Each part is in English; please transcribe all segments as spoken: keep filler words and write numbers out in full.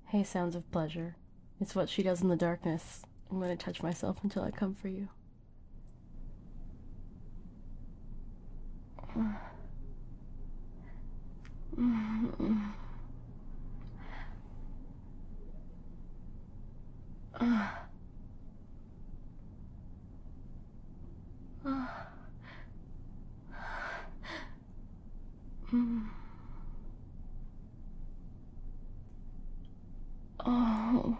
Hey, sounds of pleasure. It's what she does in the darkness. I'm gonna touch myself until I come for you. Oh.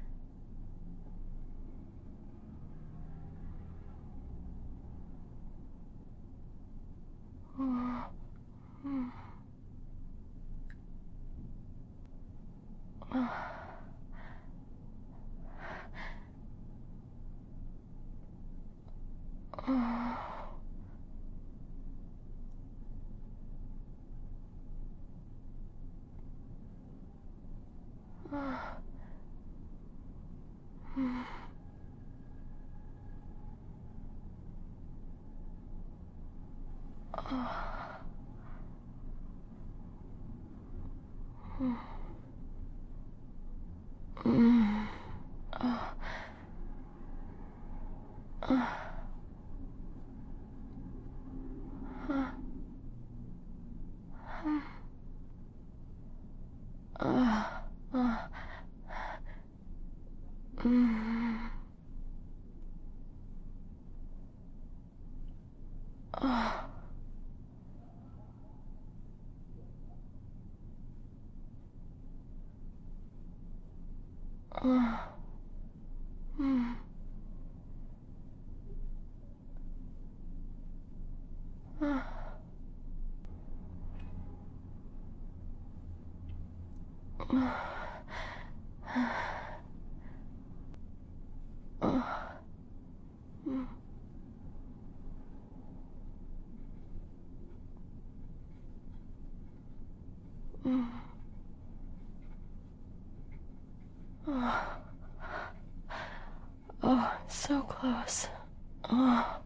Oh, so close. Oh.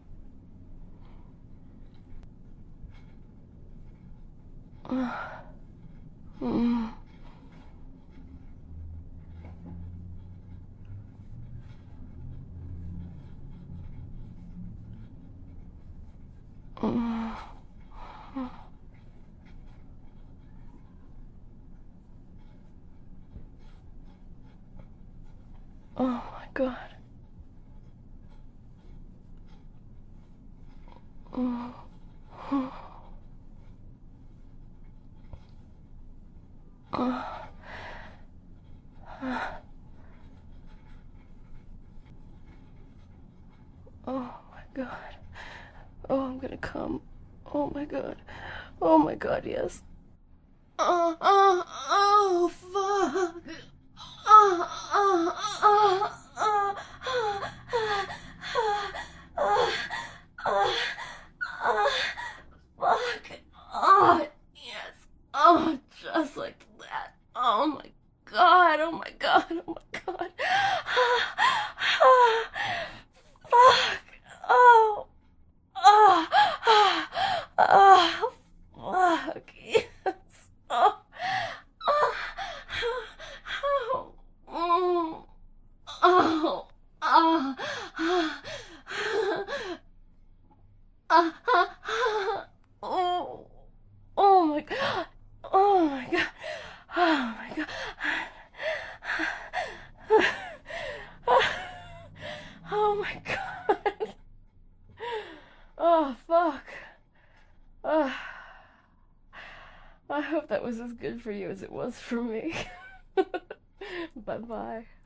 Mm. Mm. Oh my god. Mm. Oh. Oh my god. Oh, I'm gonna come. Oh my god. Oh my god, yes. Oh, oh, oh, fuck. Oh, oh, oh, oh, oh, oh, oh, oh, fuck. Oh, yes. Oh, just like that. Oh my god. Oh my god. Oh my god. Fuck. Oh. Oh. Oh. Fuck. Yes. Oh. Oh. Oh. Oh. Oh. Oh. Oh. Oh my god. Oh my god. Oh my god. Oh my god. Oh fuck. Oh, I hope that was as good for you as it was for me. Bye bye.